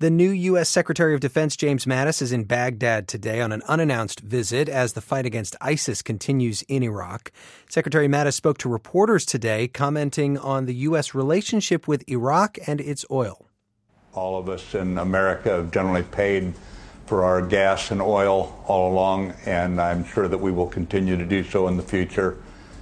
The new U.S. Secretary of Defense James Mattis is in Baghdad today on an unannounced visit as the fight against ISIS continues in Iraq. Secretary Mattis spoke to reporters today, commenting on the U.S. relationship with Iraq and its oil. All of us in America have generally paid for our gas and oil all along, and I'm sure that we will continue to do so in the future.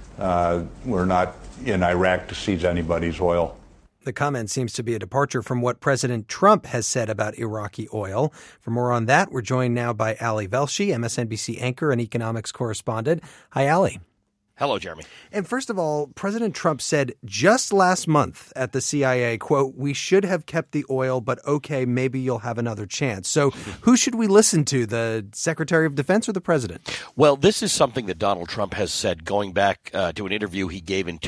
We're not in Iraq to seize anybody's oil. The comment seems to be a departure from what President Trump has said about Iraqi oil. For more on that, we're joined now by Ali Velshi, MSNBC anchor and economics correspondent. Hi, Ali. Hello, Jeremy. And first of all, President Trump said just last month at the CIA, quote, "We should have kept the oil, but okay, maybe you'll have another chance." So who should we listen to, the Secretary of Defense or the President? Well, this is something that Donald Trump has said going back to an interview he gave in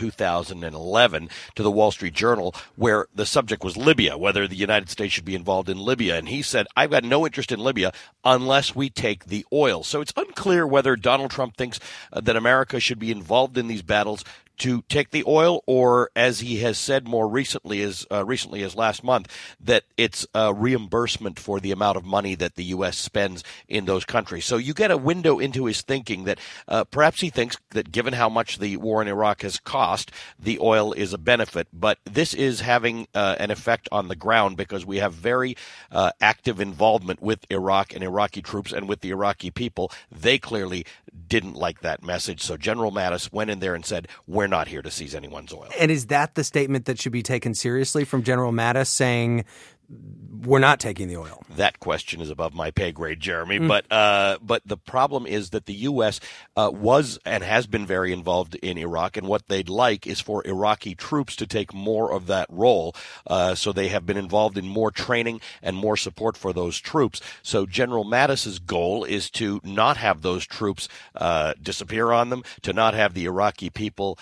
2011 to the Wall Street Journal, where the subject was Libya, whether the United States should be involved in Libya. And he said, "I've got no interest in Libya unless we take the oil." So it's unclear whether Donald Trump thinks that America should be involved in these battles to take the oil, or as he has said more recently as last month, that it's a reimbursement for the amount of money that the U.S. spends in those countries. So you get a window into his thinking that perhaps he thinks that given how much the war in Iraq has cost, the oil is a benefit. But this is having an effect on the ground because we have very active involvement with Iraq and Iraqi troops and with the Iraqi people. They clearly didn't like that message. So General Mattis went in there and said, "We're not here to seize anyone's oil." And is that the statement that should be taken seriously from General Mattis, saying we're not taking the oil? That question is above my pay grade, Jeremy. But the problem is that the U.S. Was and has been very involved in Iraq, and what they'd like is for Iraqi troops to take more of that role. So they have been involved in more training and more support for those troops. So General Mattis's goal is to not have those troops disappear on them, to not have the Iraqi people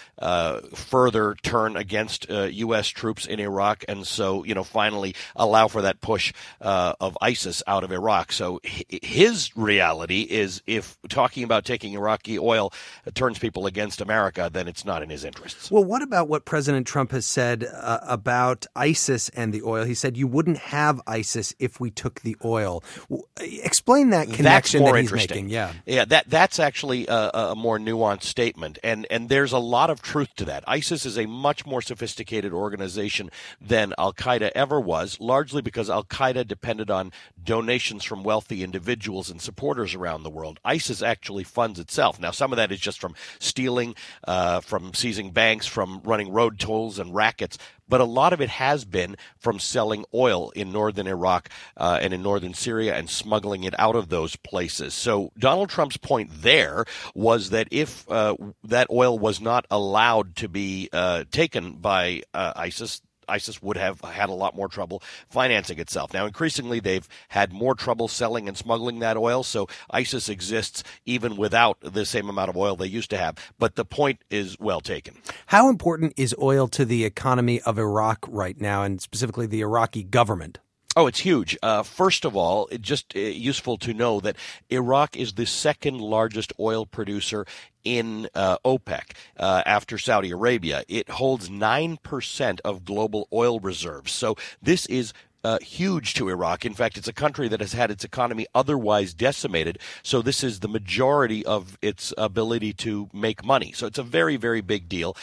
further turn against U.S. troops in Iraq, and so finally allow for that push of ISIS out of Iraq. So his reality is, if talking about taking Iraqi oil turns people against America, then it's not in his interests. Well, what about what President Trump has said about ISIS and the oil? He said you wouldn't have ISIS if we took the oil. Explain that connection that he's making. Yeah, that's actually a more nuanced statement, and there's a lot of truth to that. ISIS is a much more sophisticated organization than Al-Qaeda ever was, largely because Al-Qaeda depended on donations from wealthy individuals and supporters around the world. ISIS actually funds itself. Now, some of that is just from stealing, from seizing banks, from running road tolls and rackets, but a lot of it has been from selling oil in northern Iraq and in northern Syria and smuggling it out of those places. So Donald Trump's point there was that if that oil was not allowed to be taken by ISIS would have had a lot more trouble financing itself. Now, increasingly, they've had more trouble selling and smuggling that oil, so ISIS exists even without the same amount of oil they used to have. But the point is well taken. How important is oil to the economy of Iraq right now, and specifically the Iraqi government? Oh, it's huge. First of all, it's just useful to know that Iraq is the second largest oil producer in OPEC after Saudi Arabia. It holds 9% of global oil reserves. So this is huge to Iraq. In fact, it's a country that has had its economy otherwise decimated. So this is the majority of its ability to make money. So it's a very, very big deal.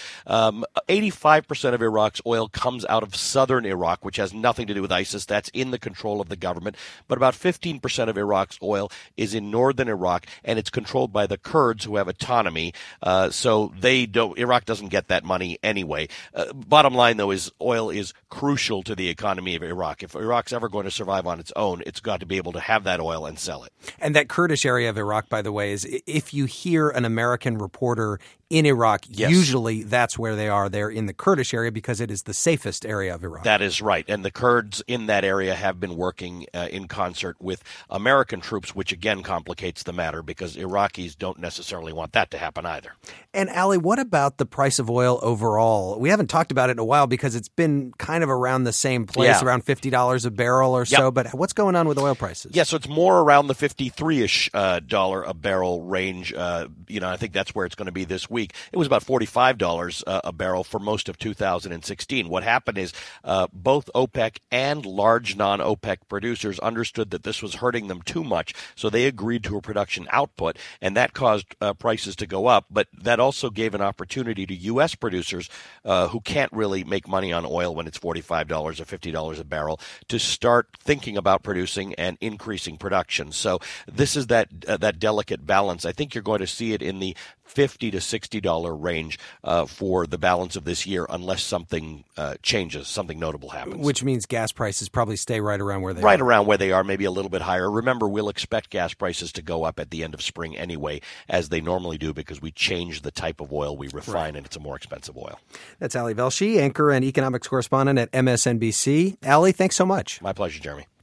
85% of Iraq's oil comes out of southern Iraq, which has nothing to do with ISIS. That's in the control of the government. But about 15% of Iraq's oil is in northern Iraq, and it's controlled by the Kurds, who have autonomy. So Iraq doesn't get that money anyway. Bottom line, though, is oil is crucial to the economy of Iraq. If Iraq's ever going to survive on its own, it's got to be able to have that oil and sell it. And that Kurdish area of Iraq, by the way, is if you hear an American reporter in Iraq, yes, usually that's where they are. They're in the Kurdish area because it is the safest area of Iraq. That is right. And the Kurds in that area have been working in concert with American troops, which again complicates the matter because Iraqis don't necessarily want that to happen either. And Ali, what about the price of oil overall? We haven't talked about it in a while because it's been kind of around the same place, around $50 $50 a barrel or so. But what's going on with oil prices? Yeah, so it's more around the $53-ish dollar a barrel range. I think that's where it's going to be this week. It was about $45 a barrel for most of 2016. What happened is both OPEC and large non-OPEC producers understood that this was hurting them too much, so they agreed to a production output, and that caused prices to go up. But that also gave an opportunity to U.S. producers who can't really make money on oil when it's $45 or $50 a barrel to start thinking about producing and increasing production. So this is that delicate balance. I think you're going to see it in the $50 to $60 range for the balance of this year, unless something changes, something notable happens. Which means gas prices probably stay right around where they are. Right around where they are, maybe a little bit higher. Remember, we'll expect gas prices to go up at the end of spring anyway, as they normally do, because we change the type of oil we refine, and it's a more expensive oil. That's Ali Velshi, anchor and economics correspondent at MSNBC. Ali, thanks so much. My pleasure, Jeremy.